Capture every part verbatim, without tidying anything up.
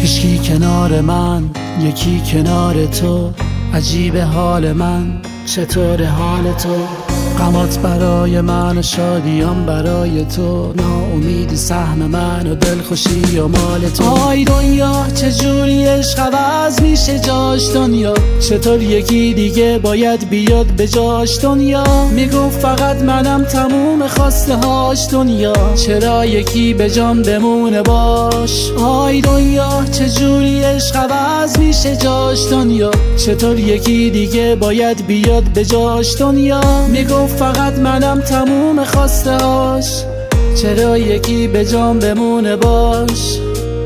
هیچکی کنار من، یکی کنار تو. عجیب حال من، چطور حال تو؟ غمات برای من و شادیام برای تو. ناامیدی سهم من و دلخوشی و مال تو. آی دنیا چجوری عشق عوض میشه جاش دنیا؟ چطور یکی دیگه باید بیاد به جاش دنیا؟ میگفت فقط منم تموم خواسته هاش دنیا. چرا یکی به جان بمونه باش؟ آی دنیا چجوری عشق عوض میشه جاش دنیا؟ چطور یکی دیگه باید بیاد به جاش دنیا؟ میگفت فقط منم تموم خواسته هاش. چرا یکی به جان بمونه باش؟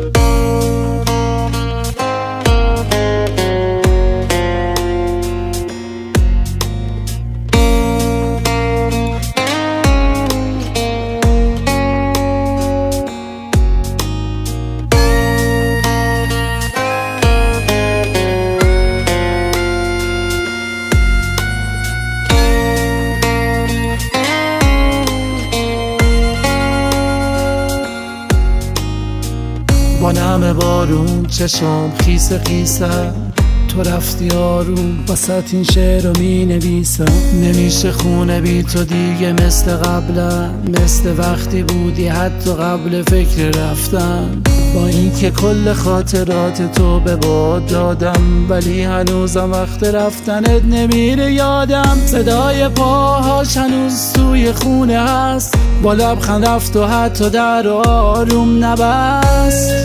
با نم بارون چشم خیس خیسم، تو رفتی آروم وسط این شعر رو می نویسم. نمیشه خونه بی تو دیگه مثل قبلا، مثل وقتی بودی حتی قبل فکر رفتن. با اینکه کل خاطرات تو به باد دادم، ولی هنوزم وقت رفتنت نمیره یادم. صدای پاهاش هنوز توی خونه هست، با لبخند رفت و حتی در آروم نبست.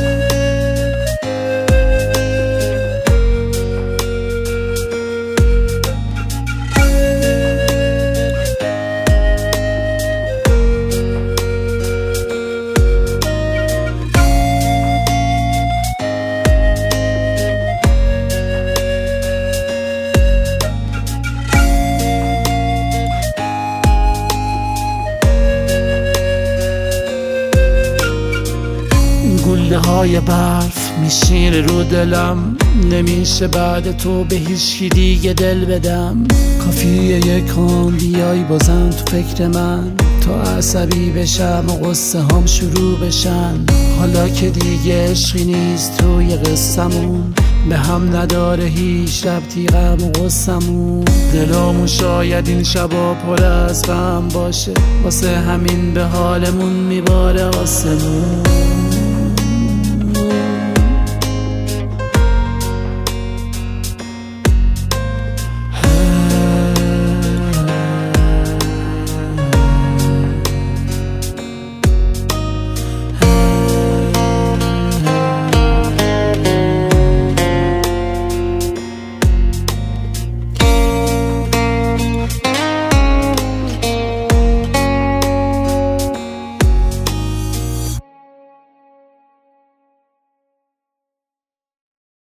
گوله های برف میشینه رو دلم، نمیشه بعد تو به هیچی دیگه دل بدم. کافیه یک آن بیای بازم تو فکر من، تا عصبی بشم و قصه هم شروع بشن. حالا که دیگه عشقی نیست توی قصمون، به هم نداره هیچ ربطی غم و قصمون. دلامون شاید این شبا پر از غم باشه، واسه همین به حالمون میباره آسمون.